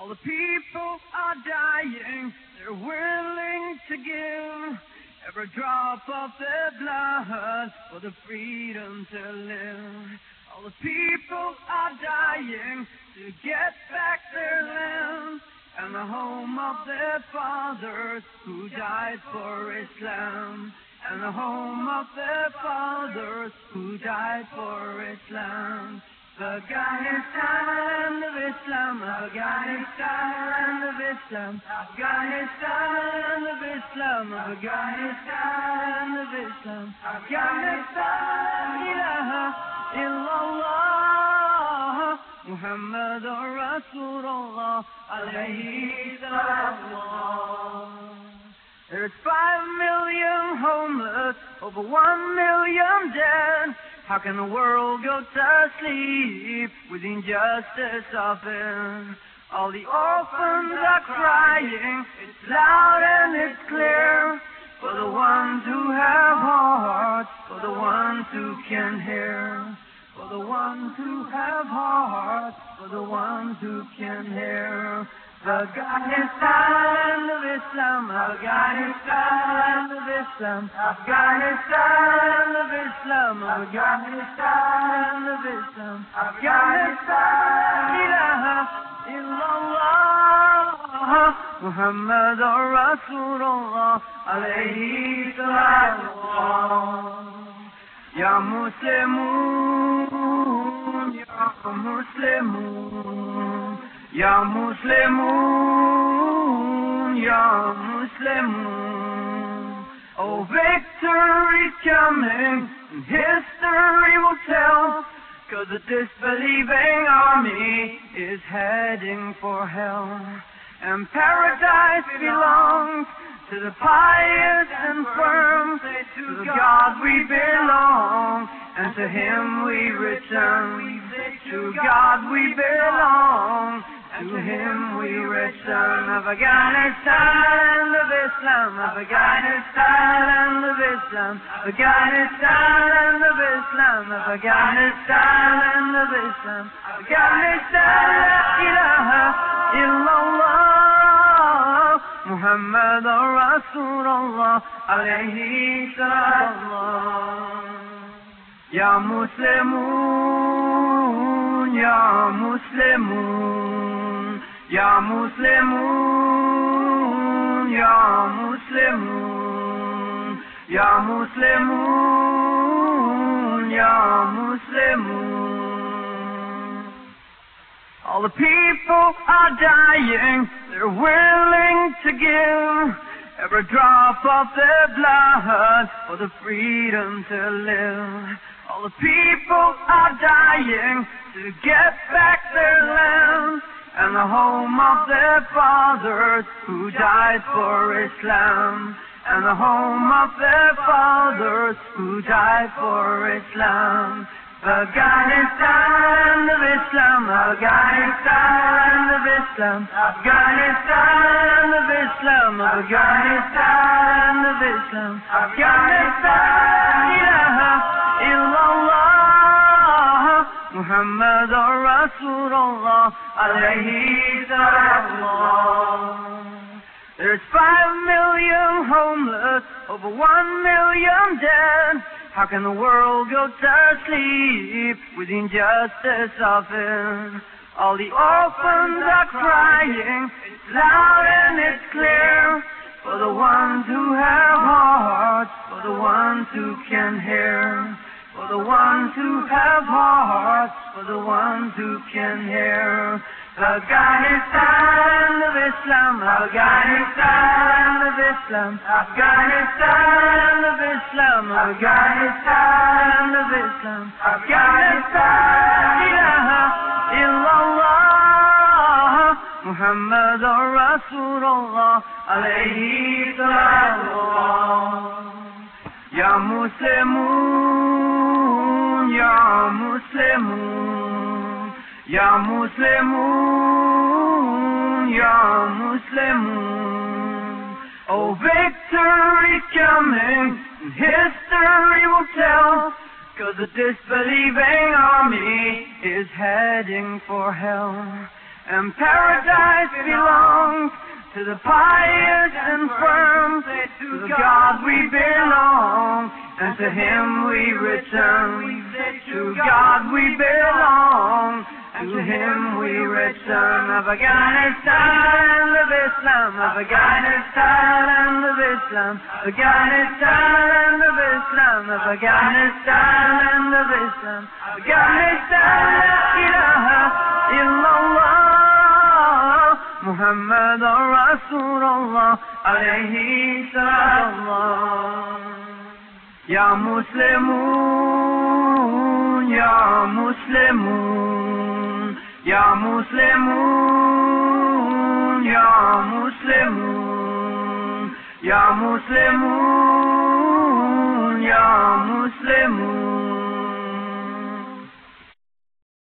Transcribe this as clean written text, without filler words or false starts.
All the people are dying, they're willing to give every drop of their blood for the freedom to live. All the people are dying to get back their land and the home of their fathers who died for Islam. And the home of their fathers who died for Islam. Afghanistan, land of Islam, Afghanistan, land of Islam, Afghanistan, land of Islam, Afghanistan, land of Islam, Afghanistan, ilaha illallah, Muhammadur Rasulullah, alayhi salam. There's 5 million homeless, over 1 million dead. How can the world go to sleep with injustice often? All the orphans are crying, it's loud and it's clear. For the ones who have hearts, for the ones who can hear. For the ones who have hearts, for the ones who can hear. Afghanistan of Islam, Afghanistan of Islam, Afghanistan of Islam, Afghanistan of Islam, Afghanistan, ilaha illallah, Muhammadur Rasulullah, alayhi salam. Ya Muslimun, Ya Muslimun, Ya Muslimun, Ya Muslimun. Oh, victory's coming, and history will tell, 'cause the disbelieving army is heading for hell. And paradise belongs to the pious and firm. To God we belong, and to Him we return. To God we belong, and to Him we return. Afghanistan of Islam, Afghanistan of Islam, Afghanistan of Islam, Afghanistan of Islam, Afghanistan, la ilaha illallah, Muhammadur Rasulullah, alayhi salam. Ya Muslimun, Ya Muslimun, Ya Muslimun, Ya Muslimun, Ya Muslimun, Ya Muslimun. All the people are dying, they're willing to give every drop of their blood for the freedom to live. All the people are dying to get back their land and the home of their fathers who died for Islam. And the home of their fathers who died for Islam. Afghanistan of Islam, Afghanistan of Islam, Afghanistan of Islam, Afghanistan of Islam, Afghanistan, ilaha illallah, Muhammadur Rasulullah, alayhi salam. There's 5 million homeless, over 1 million dead. How can the world go to sleep with injustice often? All the orphans are crying, it's loud and it's clear. For the ones who have hearts, for the ones who can hear. For the ones who have hearts, for the ones who can hear. Afghanistan of Islam, Afghanistan of Islam, Afghanistan of Islam, Afghanistan of Islam, Afghanistan, ilaha illallah, Muhammadur Rasulullah, alayhi salam. Ya Muslimun, Ya Muslimun, Ya Muslimun, Ya Muslimun. Oh, victory's coming, and history will tell, 'cause the disbelieving army is heading for hell. and paradise belongs to the pious and firm. To God we belong, and to Him we return. To God we belong, and to Him we return. Of Afghanistan, of Islam, of Afghanistan, of Islam, Afghanistan, of Islam, of Afghanistan, of Islam, Afghanistan, la ilaha illallah. Muhammad Rasulullah alayhi salam. Ya Muslimun, Ya Muslimun, Ya Muslimun, Ya Muslimun, Ya Muslimun, Ya Muslimun.